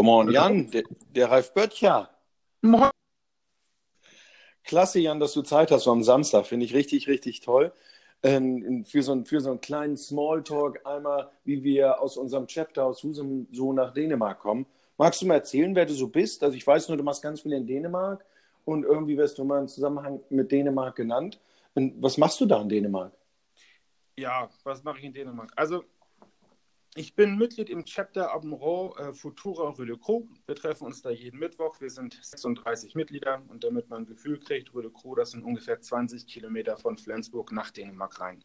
Guten Morgen, Hallo. Jan, der Ralf Böttcher. Moin. Klasse, Jan, dass du Zeit hast so am Samstag. Finde ich richtig, richtig toll. Für so einen kleinen Smalltalk einmal, wie wir aus unserem Chapter aus Husum so nach Dänemark kommen. Magst du mal erzählen, wer du so bist? Also ich weiß nur, du machst ganz viel in Dänemark und irgendwie wirst du mal im Zusammenhang mit Dänemark genannt. Und was machst du da in Dänemark? Ja, was mache ich in Dänemark? Also, ich bin Mitglied im Chapter Abendroh Futura Rödekro. Wir treffen uns da jeden Mittwoch. Wir sind 36 Mitglieder und damit man ein Gefühl kriegt, Rödekro, das sind ungefähr 20 Kilometer von Flensburg nach Dänemark rein.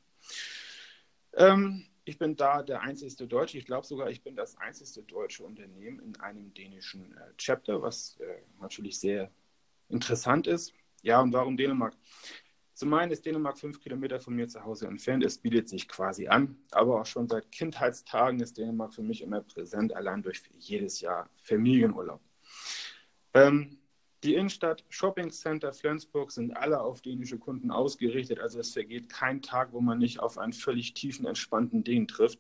Ich bin da der einzigste Deutsche. Ich glaube sogar, ich bin das einzigste deutsche Unternehmen in einem dänischen Chapter, was natürlich sehr interessant ist. Ja, und warum Dänemark? Zum einen ist Dänemark 5 Kilometer von mir zu Hause entfernt. Es bietet sich quasi an. Aber auch schon seit Kindheitstagen ist Dänemark für mich immer präsent, allein durch jedes Jahr Familienurlaub. Die Innenstadt, Shopping Center Flensburg sind alle auf dänische Kunden ausgerichtet. Also es vergeht kein Tag, wo man nicht auf einen völlig tiefen, entspannten Dänen trifft.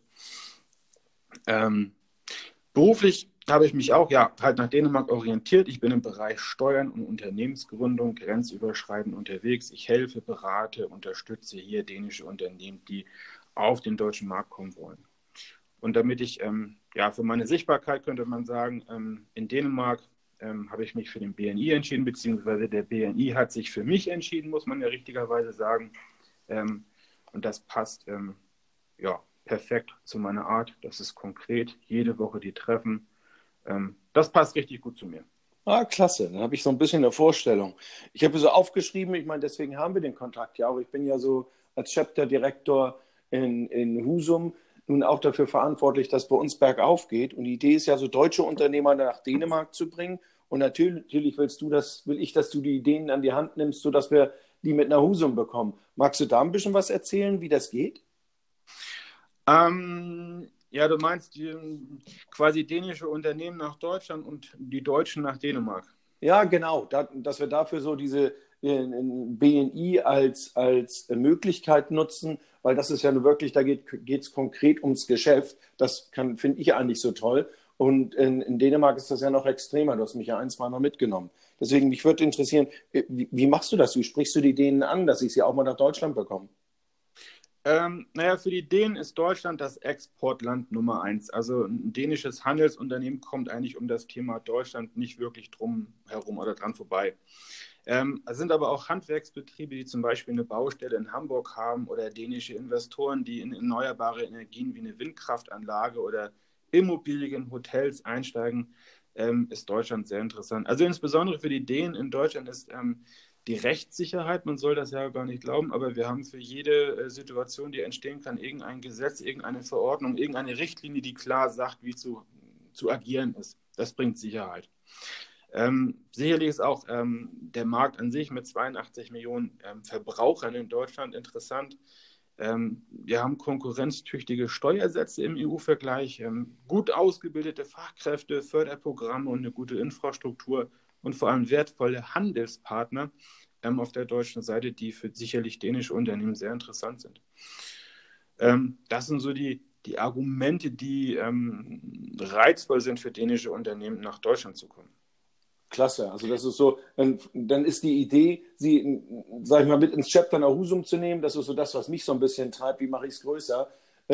Beruflich habe ich mich auch halt nach Dänemark orientiert. Ich bin im Bereich Steuern und Unternehmensgründung grenzüberschreitend unterwegs. Ich helfe, berate, unterstütze hier dänische Unternehmen, die auf den deutschen Markt kommen wollen. Und damit ich für meine Sichtbarkeit, könnte man sagen, in Dänemark habe ich mich für den BNI entschieden, beziehungsweise der BNI hat sich für mich entschieden, muss man ja richtigerweise sagen. Und das passt perfekt zu meiner Art. Das ist konkret, jede Woche die Treffen. Das passt richtig gut zu mir. Ah, klasse. Dann habe ich so ein bisschen eine Vorstellung. Ich habe so aufgeschrieben, ich meine, deswegen haben wir den Kontakt ja auch. Ich bin ja so als Chapter-Direktor in Husum nun auch dafür verantwortlich, dass bei uns bergauf geht. Und die Idee ist ja, so deutsche Unternehmer nach Dänemark zu bringen. Und natürlich will ich, dass du die Ideen an die Hand nimmst, sodass wir die mit nach Husum bekommen. Magst du da ein bisschen was erzählen, wie das geht? Du meinst quasi dänische Unternehmen nach Deutschland und die Deutschen nach Dänemark. Ja, genau, dass wir dafür so diese BNI als Möglichkeit nutzen, weil das ist ja nur wirklich, da geht es konkret ums Geschäft. Das finde ich eigentlich so toll. Und in Dänemark ist das ja noch extremer. Du hast mich ja ein, zwei Mal mitgenommen. Deswegen, mich würde interessieren, wie machst du das? Wie sprichst du die Dänen an, dass ich sie auch mal nach Deutschland bekomme? Für die Dänen ist Deutschland das Exportland Nummer 1. Also ein dänisches Handelsunternehmen kommt eigentlich um das Thema Deutschland nicht wirklich drum herum oder dran vorbei. Es sind aber auch Handwerksbetriebe, die zum Beispiel eine Baustelle in Hamburg haben oder dänische Investoren, die in erneuerbare Energien wie eine Windkraftanlage oder Immobilien, Hotels einsteigen, ist Deutschland sehr interessant. Also insbesondere für die Dänen in Deutschland ist die Rechtssicherheit, man soll das ja gar nicht glauben, aber wir haben für jede Situation, die entstehen kann, irgendein Gesetz, irgendeine Verordnung, irgendeine Richtlinie, die klar sagt, wie zu agieren ist. Das bringt Sicherheit. Sicherlich ist auch der Markt an sich mit 82 Millionen Verbrauchern in Deutschland interessant. Wir haben konkurrenztüchtige Steuersätze im EU-Vergleich, gut ausgebildete Fachkräfte, Förderprogramme und eine gute Infrastruktur und vor allem wertvolle Handelspartner auf der deutschen Seite, die für sicherlich dänische Unternehmen sehr interessant sind. Das sind so die Argumente, die reizvoll sind für dänische Unternehmen, nach Deutschland zu kommen. Klasse, also das ist so, dann ist die Idee, sie, sag ich mal, mit ins Chapter nach Husum zu nehmen, das ist so das, was mich so ein bisschen treibt, wie mache ich es größer,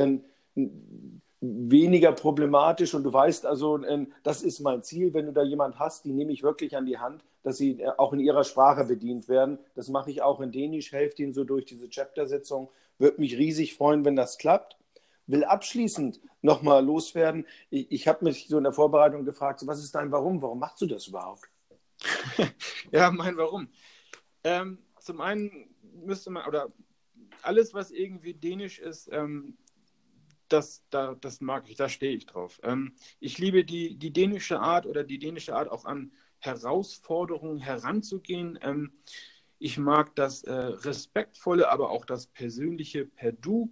weniger problematisch und du weißt also, das ist mein Ziel, wenn du da jemand hast, die nehme ich wirklich an die Hand, dass sie auch in ihrer Sprache bedient werden, das mache ich auch in Dänisch, helfe ihnen so durch diese Chapter-Sitzung, würde mich riesig freuen, wenn das klappt. Will abschließend nochmal loswerden. Ich habe mich so in der Vorbereitung gefragt, so, was ist dein Warum? Warum machst du das überhaupt? Ja, mein Warum. Zum einen müsste man, oder alles, was irgendwie dänisch ist, das mag ich, da stehe ich drauf. Ich liebe die dänische Art oder die dänische Art auch an Herausforderungen heranzugehen. Ich mag das Respektvolle, aber auch das Persönliche per Du.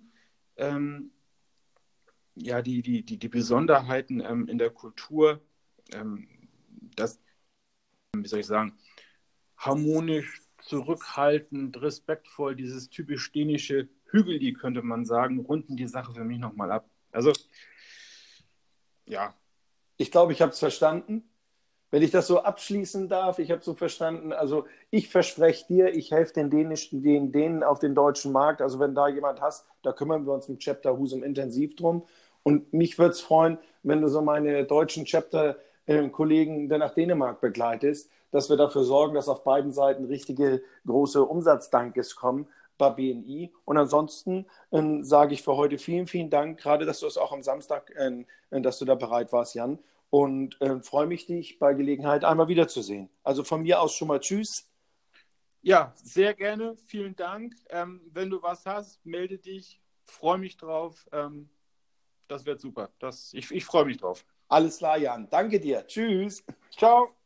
Die Besonderheiten in der Kultur, das, wie soll ich sagen, harmonisch, zurückhaltend, respektvoll, dieses typisch dänische Hügel, könnte man sagen, runden die Sache für mich nochmal ab. Also, ja, Ich glaube, ich habe es verstanden. Wenn ich das so abschließen darf, ich habe so verstanden, also ich verspreche dir, ich helfe den Dänen auf den deutschen Markt. Also wenn da jemand hast, da kümmern wir uns im Chapter Husum intensiv drum. Und mich würde es freuen, wenn du so meine deutschen Chapter-Kollegen dann nach Dänemark begleitest, dass wir dafür sorgen, dass auf beiden Seiten richtige große Umsatzdankes kommen bei BNI. Und ansonsten sage ich für heute vielen, vielen Dank, gerade dass du es auch am Samstag, dass du da bereit warst, Jan. Und freue mich, dich bei Gelegenheit einmal wiederzusehen. Also von mir aus schon mal Tschüss. Ja, sehr gerne. Vielen Dank. Wenn du was hast, melde dich. Freue mich drauf. Das wird super. Ich freue mich drauf. Alles klar, Jan. Danke dir. Tschüss. Ciao.